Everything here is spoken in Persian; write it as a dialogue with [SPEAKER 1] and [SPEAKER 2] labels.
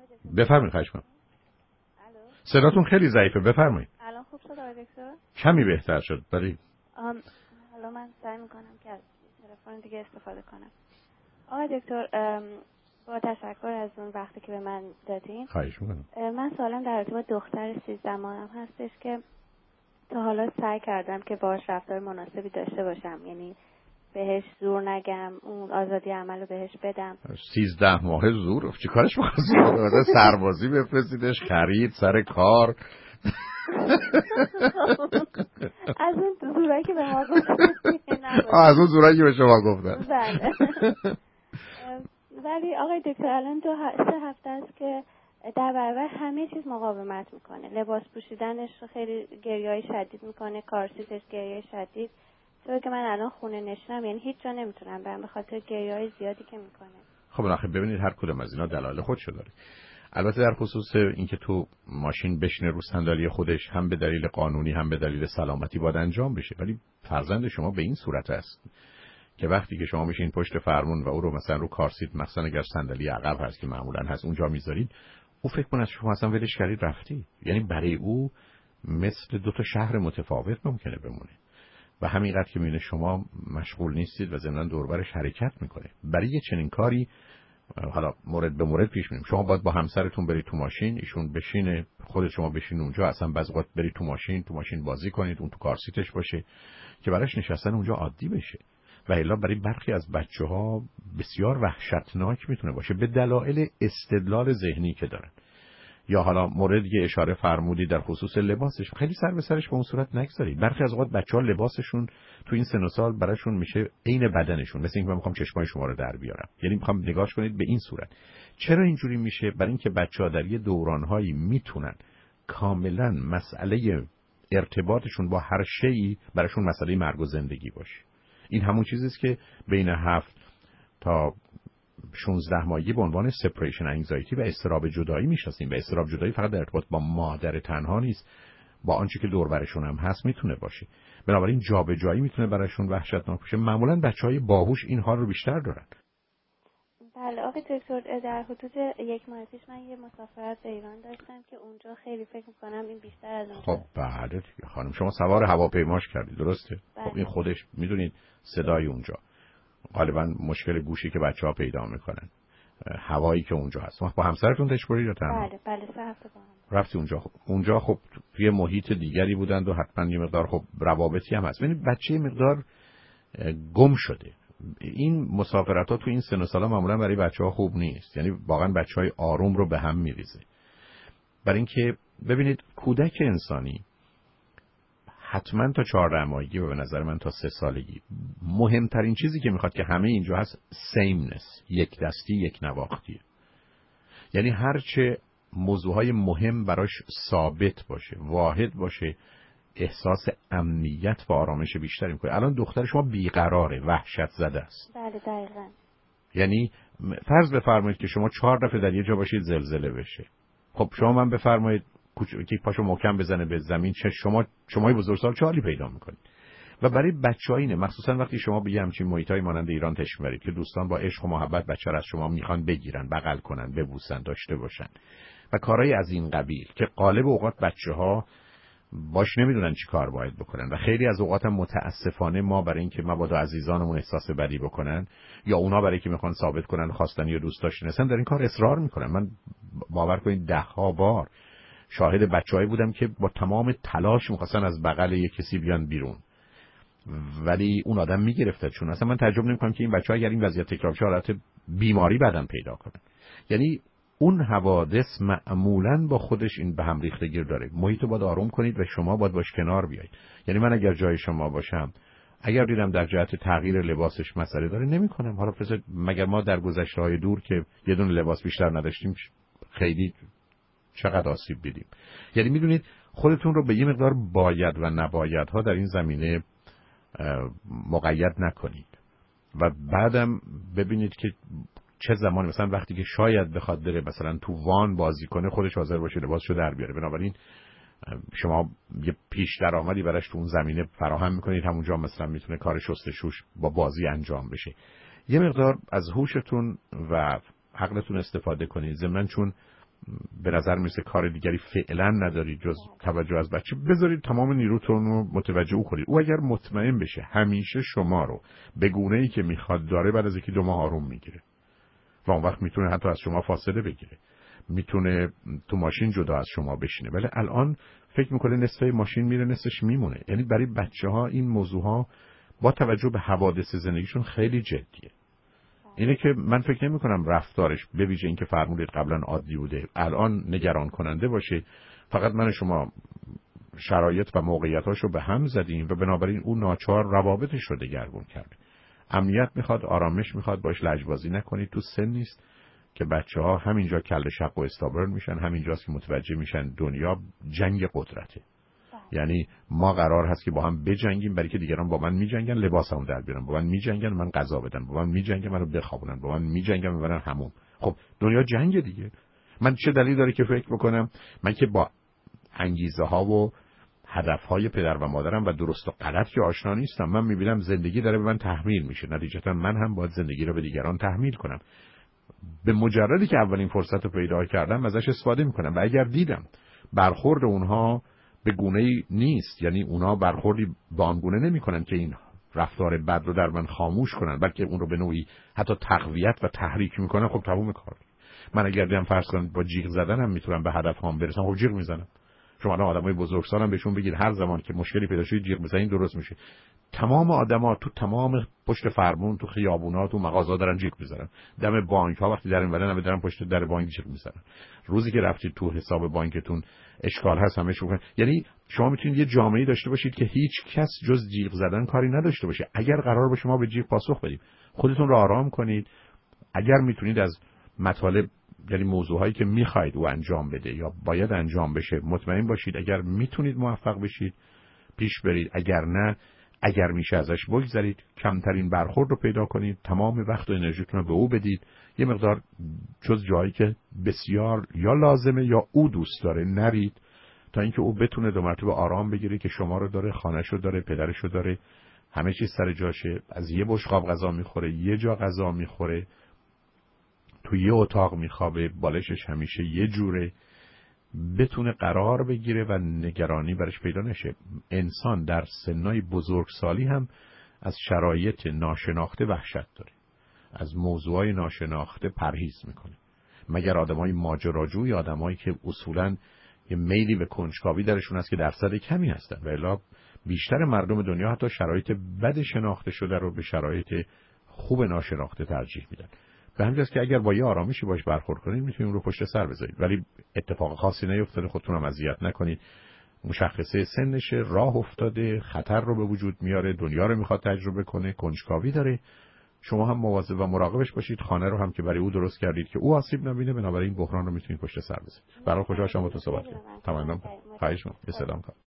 [SPEAKER 1] بفرمایید. خواهش می‌کنم. صداتون خیلی ضعیفه. بفرمایید.
[SPEAKER 2] الان خوب شد آقای دکتر؟
[SPEAKER 1] کمی بهتر شد ولی
[SPEAKER 2] حالا من سعی میکنم که از تلفن دیگه استفاده کنم. آقای دکتر با تشکر از اون وقتی که به من دادین.
[SPEAKER 1] خواهش میکنم.
[SPEAKER 2] من سوالم در رابطه با دختر 13 ماهم هستش که تا حالا سعی کردم که باهاش رفتار مناسبی داشته باشم، یعنی بهش زور نگم، اون آزادی عمل رو بهش بدم.
[SPEAKER 1] 13 ماه زور؟ چی کارش می‌خواد؟ سربازی بفرستیدش، خرید، سر کار.
[SPEAKER 2] از اون زورایی که به ما گفتن.
[SPEAKER 1] از اون زورایی که به شما گفتن.
[SPEAKER 2] بله. ولی آقای دکتر الان 2 هفته است که در برابر همه چیز مقاومت میکنه. لباس پوشیدنش خیلی گریه‌ای شدید میکنه، کارسیتش گریه شدید. طوری که من الان خونه نشینم، یعنی هیچ جا نمیتونم برم به خاطر گریه‌های زیادی که میکنه.
[SPEAKER 1] خب آخه ببینید هر کدوم از اینا دلایل خودشو داره. البته در خصوص اینکه تو ماشین بشینه رو صندلی خودش هم به دلیل قانونی هم به دلیل سلامتی باید انجام بشه، ولی فرزند شما به این صورت است که وقتی که شما میشین پشت فرمون و او رو مثلا رو کارسیت، مثلا اگر صندلی عقب هست که معمولا هست اونجا میذارید، او فکر کنه شما اصلا ولش کردید رفتی. یعنی برای او مثل 2 شهر متفاوت ممکنه بمونه و همینقدر که میبینه شما مشغول نیستید و ضمن دور و برش حرکت میکنه. برای یه چنین کاری حالا مورد به مورد پیش میریم. شما باید با همسرتون برید تو ماشین، ایشون بشینه، خود شما بشین اونجا، اصلا بعضی وقت برید تو ماشین بازی کنید، اون تو کارسیتش باشه که براش نشستن اونجا عادی بشه. و الا برای برخی از بچه‌ها بسیار وحشتناک میتونه باشه به دلایل استدلال ذهنی که دارن. یا حالا موردی که اشاره فرمودی در خصوص لباسش، خیلی سر به سرش به اون صورت نگذارید. برخی از اوقات بچه‌ها لباسشون تو این سن و سال براشون میشه عین بدنشون، مثل اینکه من میخوام چشمای شما رو در بیارم، یعنی میخوام نگاش کنید به این صورت. چرا اینجوری میشه؟ برای اینکه بچه‌ها در یه دوران‌هایی میتونن کاملا مسئله ارتباطشون با هر شیء براشون مسئله مرگ و زندگی باشه. این همون چیزی است که بین 7 تا 16 ماهگی به عنوان سپریشن انگزایتی و اضطراب جدایی میشناسیم. و اضطراب جدایی فقط در ارتباط با مادر تنها نیست، با آنچه که دور برشون هم هست میتونه باشه. بنابراین جابجایی میتونه براشون وحشتناک باشه. معمولا بچهای باهوش این حال رو بیشتر دارن.
[SPEAKER 2] بله آقای دکتر، در حدود 1 ماه پیش من یه مسافرت به ایران داشتم که اونجا خیلی فکر میکنم این بیشتر از اونجا.
[SPEAKER 1] خب بله دیگه خانم، شما سوار هواپیماش کردید درسته؟
[SPEAKER 2] بله.
[SPEAKER 1] خب این خودش میدونید صدای اونجا غالبا مشکل گوشی که بچه‌ها پیدا میکنن، هوایی که اونجا هست. با همسرتون تشبوری یا تنها؟
[SPEAKER 2] بله 3 هفته با هم
[SPEAKER 1] رفتی اونجا. خب اونجا خب توی محیط دیگری بودند و حتما یه مقدار خب روابطی هم هست. ببینید بچه مقدار گم شده. این مسافرت‌ها تو این سن و سالا معمولا برای بچه‌ها خوب نیست، یعنی واقعا بچه‌های آروم رو به هم میریزه. برای اینکه ببینید کودک انسانی حتما تا 14 ماهگی و به نظر من تا 3 سالگی مهمترین چیزی که میخواد که همه اینجا هست سیمنس، یک دستی یک نواختیه. یعنی هرچه موضوعهای مهم براش ثابت باشه، واحد باشه، احساس امنیت و آرامش بیشتری میکنه. الان دختر شما بیقراره، وحشت زده است.
[SPEAKER 2] بله دقیقاً.
[SPEAKER 1] یعنی فرض بفرمایید که شما 4 دفعه در یه جا باشید زلزله بشه. خب شما من بفرمایید که پاشو محکم بزنه به زمین، چه شمای بزرگسال چه حالی پیدا میکنید. و برای بچه‌ها اینه، مخصوصا وقتی شما به همچین محیطای مانند ایران تشریف میبرید که دوستان با عشق و محبت بچه را از شما میخوان بگیرن، بغل کنن، ببوسن، داشته باشن و کارهای از این قبیل که غالب اوقات بچه‌ها باش نمیدونن چی کار باید بکنن. و خیلی از اوقات هم متاسفانه ما برای اینکه مبادا عزیزانمون احساس بدی بکنن یا اونا برای اینکه میخوان ثابت کنن خواستنی و دوست داشتنی هستن در این کار اصرار میکنن. من باور کنید 10 بار شاهد بچه‌هایی بودم که با تمام تلاش میخواستن از بغل یک کسی بیان بیرون، ولی اون آدم میگرفتشون. اصلا من تعجب نمیکنم که این بچه‌ها اگر این وضعیت تکرار بشه حالت بیماری بعداً پیدا کنن. یعنی اون حوادث معمولاً با خودش این به هم ریختگی داره. محیط رو باید آروم کنید و شما باید باش کنار بیایید. یعنی من اگر جای شما باشم، اگر دیدم در جهت تغییر لباسش مسئله داره نمی‌کنم. حالا مگر ما در گذشته‌های دور که یه دونه لباس بیشتر نداشتیم خیلی چقدر آسیب دیدیم. یعنی میدونید خودتون رو به یه مقدار باید و نبایدها در این زمینه مقید نکنید و بعدم ببینید که چه زمانی، مثلا وقتی که شاید بخواد بره مثلا تو وان بازی کنه خودش حاضر باشه لباسشو در بیاره. بنابراین شما یه پیش درآمدی براش تو اون زمینه فراهم میکنید، همونجا مثلا میتونه کار شستشوش با بازی انجام بشه. یه مقدار از هوشتون و عقلتون استفاده کنید. ضمن چون به نظر میسه کار دیگری فعلا ندارید جز توجه از بچه، بذارید تمام نیروتون رو متوجه او کنید. او اگر مطمئن بشه همیشه شما رو به گونه‌ای که میخواد داره، بعد از یکی 2 ماه آروم میگیره و اون وقت میتونه حتی از شما فاصله بگیره، میتونه تو ماشین جدا از شما بشینه. ولی الان فکر میکنه نصف ماشین میره نصفش میمونه. یعنی برای بچه‌ها این موضوع ها با توجه به حوادث زندگیشون خیلی جدیه. اینه که من فکر نمی کنم رفتارش به ویژه این که فرمودید قبلا عادی بوده الان نگران کننده باشه. فقط من شما شرایط و موقعیتاشو به هم زدیم و بنابراین اون ناچار روابطش رو دگرگون کرده. امنیت میخواد، آرامش میخواد، باش لجبازی نکنید. تو سن نیست که بچه‌ها همینجا کله شق و استابرن میشن، همینجاست که متوجه میشن دنیا جنگ قدرته. یعنی ما قرار هست که با هم بجنگیم، برای که دیگران با من میجنگن لباسمو در بیارن، با من میجنگن من غذا بدن، با من میجنگن منو بخوابونن، با من میجنگن ببرن حموم. خب دنیا جنگ دیگه. من چه دلیل داره که فکر بکنم من که با انگیزه ها و هدف های پدر و مادرم و درست و غلط که آشنا نیستم. من میبینم زندگی داره به من تحمیل میشه، نتیجتا من هم باید زندگی رو به دیگران تحمیل کنم. به مجردی که اولین فرصت رو پیدا کردم ازش استفاده میکنم و اگر دیدم برخورد اونها به گونه‌ای نیست، یعنی اونا برخوردی با آن گونه نمی‌کنن که این رفتار بد رو در من خاموش کنن، بلکه اون رو به نوعی حتی تقویت و تحریک میکنن، خب تموم کار. من اگر دیدم فرض کنید با جیغ زدن هم میتونم به هدفم برسم، خب جیغ میزنم. شما آدمای بزرگسالم بهشون بگید هر زمان که مشکلی پیدا شه جیغ بزنید درست میشه. تمام آدما تو تمام پشت فرمون، تو خیابونا، تو مغازه‌ها دارن جیغ میزنن. دم بانک‌ها وقتی در این ور همه دارن پشت در بانک جیغ میزنن. روزی که رفتید تو حساب بانکتون اشکال هست همه شون. یعنی شما میتونید یه جامعه‌ای داشته باشید که هیچ کس جز جیغ زدن کاری نداشته باشه. اگر قرار باشه ما به جیغ پاسخ بدیم، خودتون رو آرام کنید. اگر میتونید از مطالب، یعنی موضوعهایی که میخواید او انجام بده یا باید انجام بشه مطمئن باشید. اگر میتونید موفق بشید پیش برید، اگر نه، اگر میشه ازش بگذرید، کمترین برخورد رو پیدا کنید، تمام وقت و انرژیتون رو به او بدید. یه مقدار جز جایی که بسیار یا لازمه یا او دوست داره نرید، تا اینکه او بتونه 2 مرتبه آرام بگیره که شما رو داره، خانه‌ش رو داره، پدرش رو داره، همه چیز سر جاشه. از یه بشقاب غذا میخوره، یه جا غذا میخوره، تو یه اتاق میخوابه، بالشش همیشه یه جوره، بتونه قرار بگیره و نگرانی برش پیدا نشه. انسان در سنای بزرگسالی هم از شرایط ناشناخته وحشت داره، از موضوعای ناشناخته پرهیز میکنه. مگر آدمای ماجراجوی، آدمایی که اصولاً یه میلی به کنجکاوی درشون هست که درصد کمی هستن، و الا بیشتر مردم دنیا حتی شرایط بد شناخته شده رو به شرایط خوب ناشناخته ترجیح میدن. به همین جاست که اگر با یه آرامشی باش برخورد کنید میتونید رو پشت سر بذارید، ولی اتفاق خاصی نیفتاده، خودتون هم اذیت نکنید. مشخصه سنشه، راه افتاده، خطر رو به وجود میاره، دنیا رو میخواد تجربه کنه، کنجکاوی داره. شما هم مواظب و مراقبش باشید. خانه رو هم که برای او درست کردید که او آسیب نبینه، بنابراین بحران رو میتونید پشت سر بذارید. برای خوشحال شدم با تو صحبت کردم. تمام. خواهش می‌کنم. سلام.